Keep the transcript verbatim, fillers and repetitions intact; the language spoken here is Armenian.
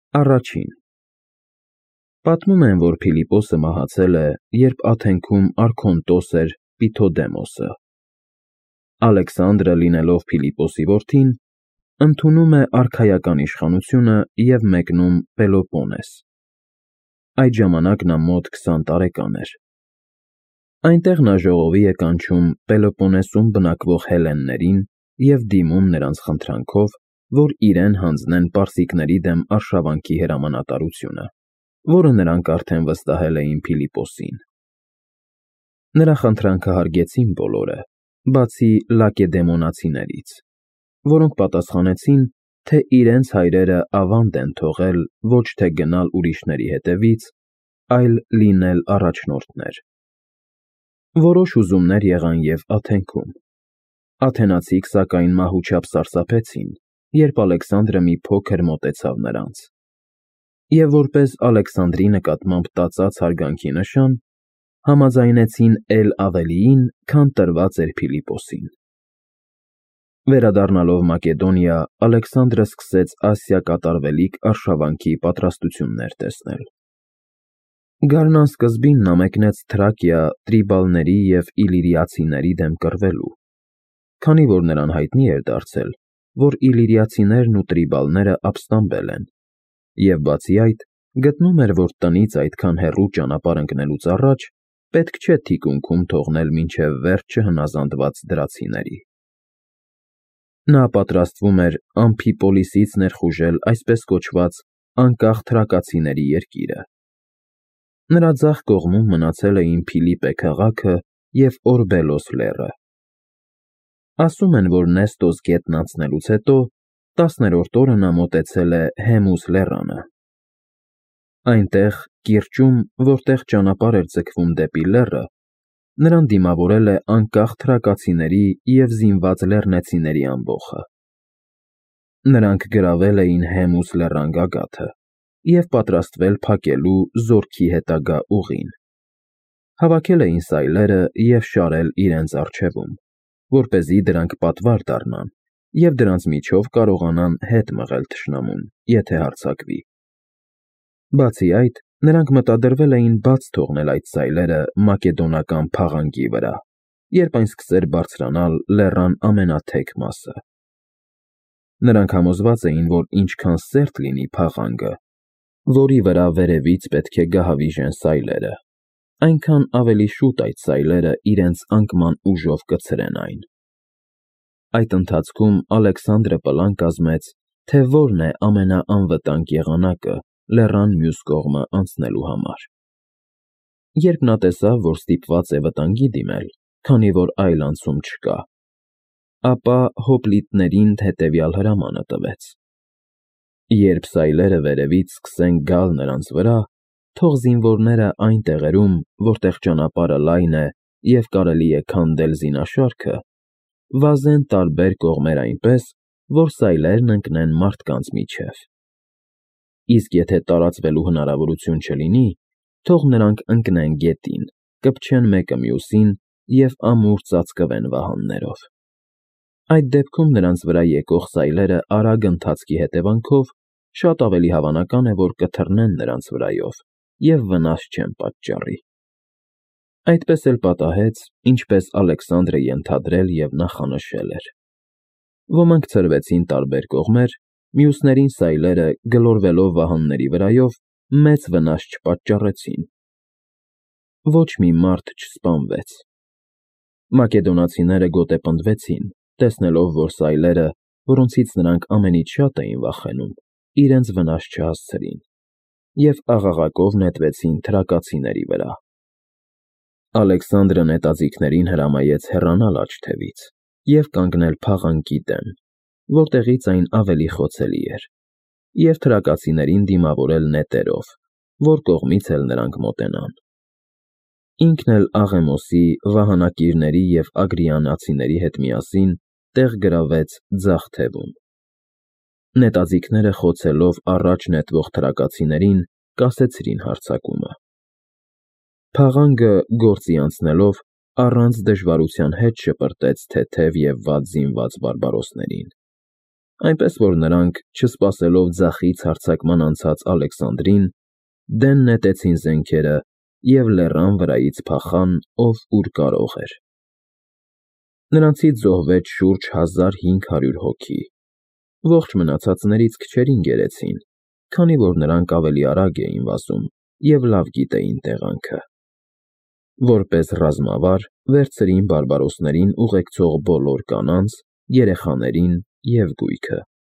Առաջին Պատմում են, որ Փիլիպոսը մահացել է, երբ Աթենքում արքոնտոս էր Պիթոդեմոսը։ Ալեքսանդրը, լինելով Փիլիպոսի որդին, ընդունում է արքայական իշխանությունը և մեկնում Պելոպոնես։ Այդ ժամանակ նա մոտ քսան տարեկան էր։ Այնտեղ նա ժողովի է կանչում Պելոպոնեսում բնակվող հելլեններին և դիմում նրանց խնդրանքով, որ իրեն հանձնեն պարսիկների դեմ արշավանքի հրամանատարությունը, որը նրանք արդեն վստահել էին Փիլիպոսին։ Նրա խնդրանքը հարգեցին բոլորը, բացի լակեդեմոնացիներից, որոնք պատասխանեցին, թե իրենց հայրերը ավանդ են թողել ոչ թե գնալ ուրիշների հետևից, այլ լինել առաջնորդներ։ Որոշ ուզումներ եղան և Աթենքում։ Աթենացիք, սակայն, մահուչապ սարսափեցին, երբ Ալեքսանդրը մի փոքր մոտեցավ նրանց, և որպես Ալեքսանդրի նկատմամբ տածած հարգանքի նշան, համաձայնեցին էլ ավելիին, քան տրված էր Փիլիպոսին։ Վերադառնալով Մակեդոնիա, Ալեքսանդրը սկսեց Ասիա կատարվելիք արշավանքի պատրաստություններ տեսնել։ Գարնան սկզբին նա մեկնեց Թրակիա տրիբալների և իլիրիացիների դեմ կռվելու, քանի որ նրան հայտնի էր դարձել, որ իլիրիացիներն ու տրիբալները ապստամբել են, և բացի այդ, գտնում էր, որ տնից այդքան հեռու ճանապարհ ընկնելուց առաջ պետք չէ թիկունքում թողնել մինչև վերջ չհնազանդված դրացիների։ Նա պատրաստվում էր Ամֆիպոլիսից ներխուժել այսպես կոչված անկախ թրակացիների երկիրը։ Նրա ձախ կողմում մնացել էին Փիլիպպե քաղաքը և Օրբելոս լեռը։ Ասում են, որ Նեստոս գետն անցնելուց հետո տասներորդ օրը նա մոտեցել է Հեմուս լեռանը։ Այնտեղ, կիրճում, որտեղ ճանապարհ էր ձգվում դեպի լեռը, նրան դիմավորել է անկախ թրակացիների և զինված լեռնեցիների ամբոխը։ Նրանք գրավել էին Հեմուս լեռան գագաթը և պատրաստվել փակելու զորքի հետագա ուղին։ Հավաքել էին սայլերը և շարել իրենց առջևում, որպեսզի դրանք պատվար դառնան և դրանց միջով կարողանան հետ մղել թշնամուն, եթե հարձակվի։ Բացի այդ, նրանք մտադրվել էին բաց թողնել այդ սայլերը մակեդոնական փաղանգի վրա, երբ այն սկսեր բարձրանալ լեռան ամենաթեք մասը։ Նրանք համոզված էին, որ ինչքան սերտ լինի փաղանգը, որի վրա վերևից պետք է գահավիժեն սայլերը, այնքան ավելի շուտ այդ սայլերը իրենց անկման ուժով կցրեն այն։ Այդ ընթացքում Ալեքսանդրը պլան կազմեց, թե որն է ամենաանվտանգ եղանակը լեռան մյուս կողմը անցնելու համար։ Երբ նա տեսավ, որ ստիպված է վտանգի դիմել, քանի որ այլ անցում չկա, ապա հոպլիտներին հետևյալ հրամանը տվեց. երբ սայլերը վերևից սկսեն գալ նրանց վրա, թող զինվորները այն տեղերում, որտեղ ճանապարհը լայն է և կարելի է քանդել զինաշարքը, վազեն տարբեր կողմեր այնպես, որ սայլերն ընկնեն մարդկանց միջև։ Իսկ եթե տարածվելու հնարավորություն չլինի, թող նրանք ընկնեն գետին, կպչեն մեկը մյուսին և ամուր ծածկվեն վահաններով։ Այդ դեպքում նրանց վրա եկող սայլերը արագ ընթացքի հետևանքով շատ ավելի հավանական է, որ կթռնեն նրանց վրայով և վնաս չեն պատճառի։ Այդպես էլ պատահեց, ինչպես Ալեքսանդրը ենթադրել և նախանշել էր։ Ոմանք ցրվեցին տարբեր կողմեր, մյուսներին սայլերը, գլորվելով վահանների վրայով, մեծ վնաս չպատճառեցին։ Ոչ մի մարդ չսպանվեց։ Մակեդոնացիները գոտեպնդվեցին, տեսնելով, որ սայլերը, որոնցից նրանք ամենից շատ էին վախենում, իրենց վնաս չհասցրին, և աղաղակով նետվեցին թրակացիների վրա։ Ալեքսանդրը նետաձիգներին հրամայեց հեռանալ աջ թևից և կանգնել փաղանգի դեմ, որտեղից այն ավելի խոցելի էր, և թրակացիներին դիմավորել նետերով, որ կողմից էլ նրանք մոտենան։ Ինքն էլ Աղեմոսի, վահանակիրների և ագրիանացիների հետ միասին տեղ գրավեց ձախ թևում։ Նետաձիգները խոցելով առաջ նետվող թրակացիներին, կասեցրին հարձակումը։ Փաղանգը, գործի անցնելով, առանց դժվարության հետ շպրտեց թեթև և վատ զինված բարբարոսներին։ այնպես որ նրանք, չսպասելով ձախից հարձակման անցած Ալեքսանդրին, դեն նետեցին զենքերը և լեռան վրայից փախան, ով ուր կարող էր։ Նրանցից զոհվեց շուրջ հազար հինգ հարյուր հոգի, ողջ մնացածներից քչերին գերեցին, քանի որ նրանք ավելի արագ էին վազում և լավ գիտեին տեղանքը։ Որպես ռազմավար վերցրին բարբարոսներին ուղեկցող բոլոր կանանց, երեխաներին և գույքը։